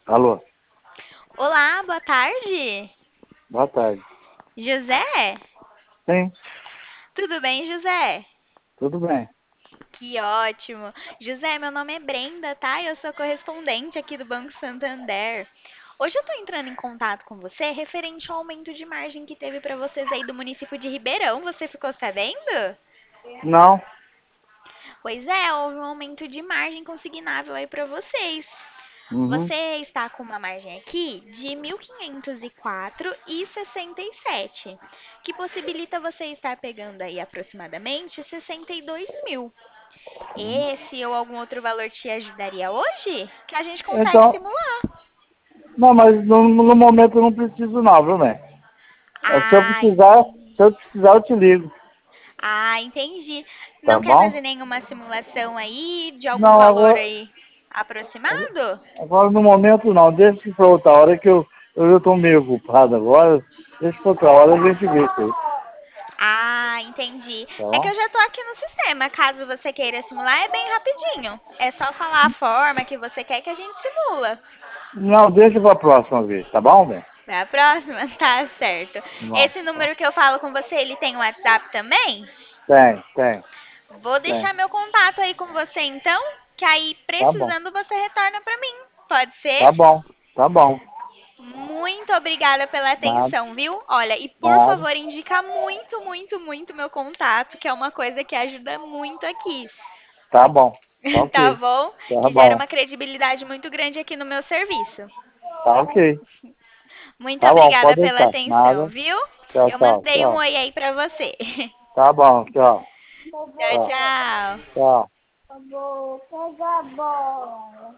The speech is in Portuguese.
Alô, Olá, boa tarde. boa tarde. José? Sim, Tudo bem, José? tudo bem. Que ótimo. José, meu nome é Brenda, tá? Eu sou correspondente aqui do Banco Santander. Hoje eu tô entrando em contato com você referente ao aumento de margem que teve para vocês aí do município de Ribeirão. Você ficou sabendo? Não, Pois é, houve um aumento de margem consignável aí para vocês. uhum. Você está com uma margem aqui de 1.504,67, que possibilita você estar pegando aí aproximadamente 62 mil. Esse ou algum outro valor te ajudaria hoje? Que a gente consegue Então, simular. não, mas no momento eu não preciso não, viu, né? Se eu Ah, precisar, entendi. se eu precisar eu te ligo, Ah, entendi. tá Não quer bom? fazer nenhuma simulação aí de algum Não, valor agora, aí aproximado? agora no momento não, deixa pra outra hora que eu tô meio ocupado agora, deixa pra outra hora a gente vê isso aí, Ah, entendi. tá É que bom? eu já tô aqui no sistema. Caso você queira simular, é bem rapidinho. É só falar a forma que você quer que a gente simula. Não, deixa pra próxima vez, tá bom, né? Pra próxima? Tá certo. Não, Esse tá. número que eu falo com você, ele tem um WhatsApp também? Tem, tem, Vou tem. deixar meu contato aí com você então, que aí Tá bom, precisando você retorna pra mim. Pode ser? tá bom, tá bom. Muito obrigada pela Nada, atenção, viu? Olha, e por nada. favor, indica muito, muito, muito meu contato, que é uma coisa que ajuda muito aqui. Tá bom. Tá Tá ok. bom? Tá Que gera bom. uma credibilidade muito grande aqui no meu serviço. Tá ok. Muito Tá bom, obrigada pode pela deixar. atenção, Nada. viu? Tchau, Eu tchau, mandei um tchau. oi aí pra você. Tá bom, tchau. Tchau, Tchau. tchau. Tchau. Vou pegar a bola.